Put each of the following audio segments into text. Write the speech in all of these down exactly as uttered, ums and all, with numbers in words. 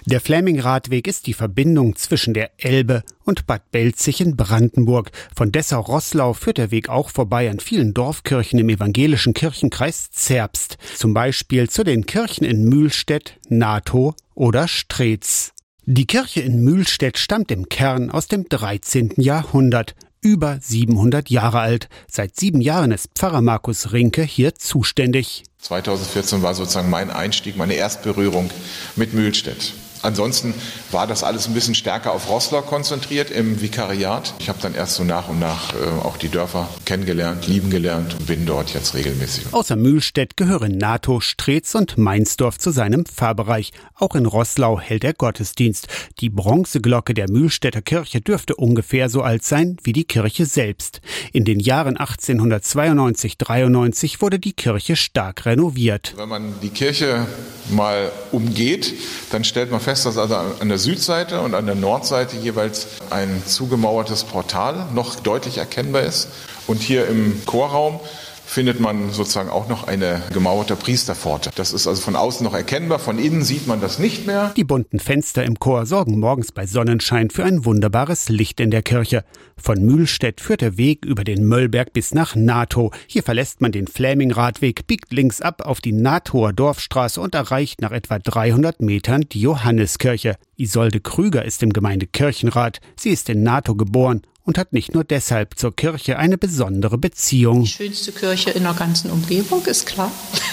Der Fläming-Radweg ist die Verbindung zwischen der Elbe und Bad Belzig in Brandenburg. Von Dessau-Roßlau führt der Weg auch vorbei an vielen Dorfkirchen im evangelischen Kirchenkreis Zerbst. Zum Beispiel zu den Kirchen in Mühlstedt, Natow oder Streetz. Die Kirche in Mühlstedt stammt im Kern aus dem dreizehnten Jahrhundert. Über siebenhundert Jahre alt. Seit sieben Jahren ist Pfarrer Markus Rinke hier zuständig. zweitausendvierzehn war sozusagen mein Einstieg, meine Erstberührung mit Mühlstedt. Ansonsten war das alles ein bisschen stärker auf Roßlau konzentriert im Vikariat. Ich habe dann erst so nach und nach äh, auch die Dörfer kennengelernt, lieben gelernt und bin dort jetzt regelmäßig. Außer Mühlstedt gehören Natow, Streetz und Mainsdorf zu seinem Pfarrbereich. Auch in Roßlau hält er Gottesdienst. Die Bronzeglocke der Mühlstädter Kirche dürfte ungefähr so alt sein wie die Kirche selbst. In den Jahren achtzehnhundertzweiundneunzig dreiundneunzig wurde die Kirche stark renoviert. Wenn man die Kirche mal umgeht, dann stellt man fest, dass also an der Südseite und an der Nordseite jeweils ein zugemauertes Portal noch deutlich erkennbar ist. Und hier im Chorraum findet man sozusagen auch noch eine gemauerte Priesterpforte. Das ist also von außen noch erkennbar, von innen sieht man das nicht mehr. Die bunten Fenster im Chor sorgen morgens bei Sonnenschein für ein wunderbares Licht in der Kirche. Von Mühlstedt führt der Weg über den Möllberg bis nach Natow. Hier verlässt man den Fläming-Radweg, biegt links ab auf die Natower Dorfstraße und erreicht nach etwa dreihundert Metern die Johanneskirche. Isolde Krüger ist im Gemeindekirchenrat. Sie ist in Natow geboren und hat nicht nur deshalb zur Kirche eine besondere Beziehung. Die schönste Kirche in der ganzen Umgebung, ist klar.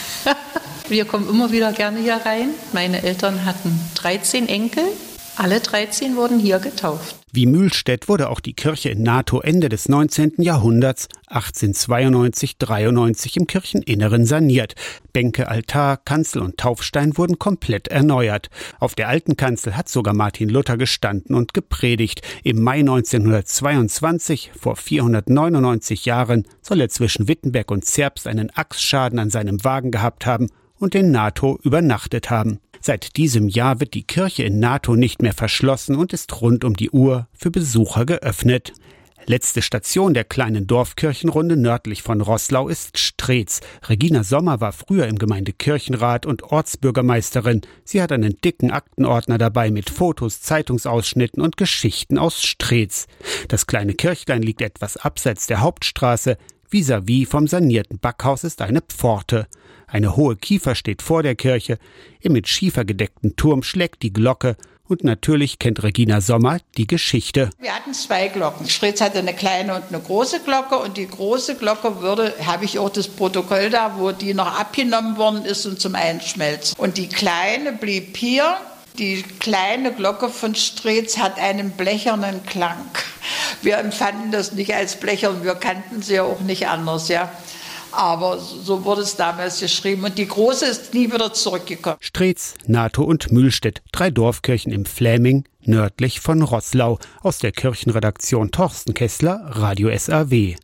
Wir kommen immer wieder gerne hier rein. Meine Eltern hatten dreizehn Enkel. Alle dreizehn wurden hier getauft. Wie Mühlstedt wurde auch die Kirche in Natow Ende des neunzehnten Jahrhunderts, achtzehnhundertzweiundneunzig dreiundneunzig im Kircheninneren saniert. Bänke, Altar, Kanzel und Taufstein wurden komplett erneuert. Auf der alten Kanzel hat sogar Martin Luther gestanden und gepredigt. Im Mai neunzehnhundertzweiundzwanzig, vor vierhundertneunundneunzig Jahren, soll er zwischen Wittenberg und Zerbst einen Achsschaden an seinem Wagen gehabt haben und in Natow übernachtet haben. Seit diesem Jahr wird die Kirche in Natow nicht mehr verschlossen und ist rund um die Uhr für Besucher geöffnet. Letzte Station der kleinen Dorfkirchenrunde nördlich von Roßlau ist Streetz. Regina Sommer war früher im Gemeindekirchenrat und Ortsbürgermeisterin. Sie hat einen dicken Aktenordner dabei mit Fotos, Zeitungsausschnitten und Geschichten aus Streetz. Das kleine Kirchlein liegt etwas abseits der Hauptstraße. Vis-à-vis vom sanierten Backhaus ist eine Pforte. Eine hohe Kiefer steht vor der Kirche. Im mit Schiefer gedeckten Turm schlägt die Glocke. Und natürlich kennt Regina Sommer die Geschichte. Wir hatten zwei Glocken. Streetz hatte eine kleine und eine große Glocke. Und die große Glocke würde, habe ich auch das Protokoll da, wo die noch abgenommen worden ist und zum Einschmelzen. Und die kleine blieb hier. Die kleine Glocke von Streetz hat einen blechernen Klang. Wir empfanden das nicht als blechern, wir kannten sie ja auch nicht anders, ja. Aber so wurde es damals geschrieben. Und die große ist nie wieder zurückgekommen. Streetz, Natow und Mühlstedt, drei Dorfkirchen im Fläming, nördlich von Roßlau. Aus der Kirchenredaktion Torsten Kessler, Radio S R W.